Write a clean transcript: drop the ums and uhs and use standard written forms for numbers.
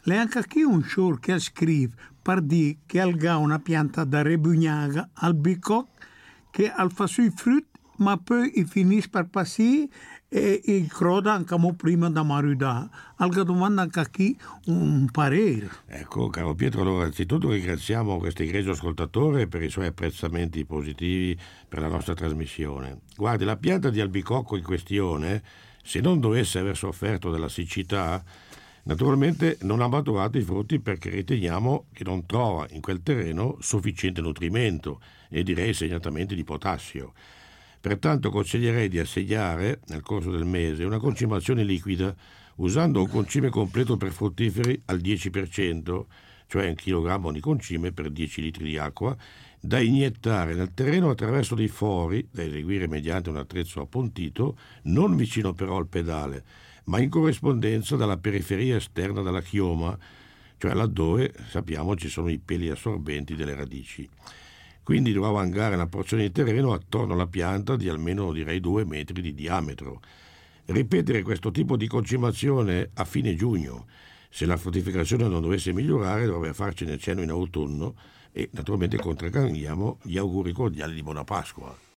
Le anche qui un sciur che scrive per dire che alga una pianta da rebugnaga al bicocco che al fa sui frutti ma poi finisce per passare e croda anche prima da marudà. Alga domanda anche qui un parere. Ecco, caro Pietro, allora anzitutto ringraziamo questo egregio ascoltatore per i suoi apprezzamenti positivi per la nostra trasmissione. Guardi, la pianta di albicocco in questione, se non dovesse aver sofferto della siccità, naturalmente non ha maturato i frutti perché riteniamo che non trova in quel terreno sufficiente nutrimento e direi segnatamente di potassio. Pertanto consiglierei di assegnare nel corso del mese una concimazione liquida usando un concime completo per fruttiferi al 10%, cioè 1 chilogrammo di concime per 10 litri di acqua, da iniettare nel terreno attraverso dei fori, da eseguire mediante un attrezzo appuntito, non vicino però al pedale, ma in corrispondenza dalla periferia esterna della chioma, cioè laddove sappiamo ci sono i peli assorbenti delle radici. Quindi dovrà vangare una porzione di terreno attorno alla pianta di almeno, direi, 2 metri di diametro. Ripetere questo tipo di concimazione a fine giugno. Se la fruttificazione non dovesse migliorare, dovrebbe farcene cenno in autunno e naturalmente contraccambiamo gli auguri cordiali di buona Pasqua.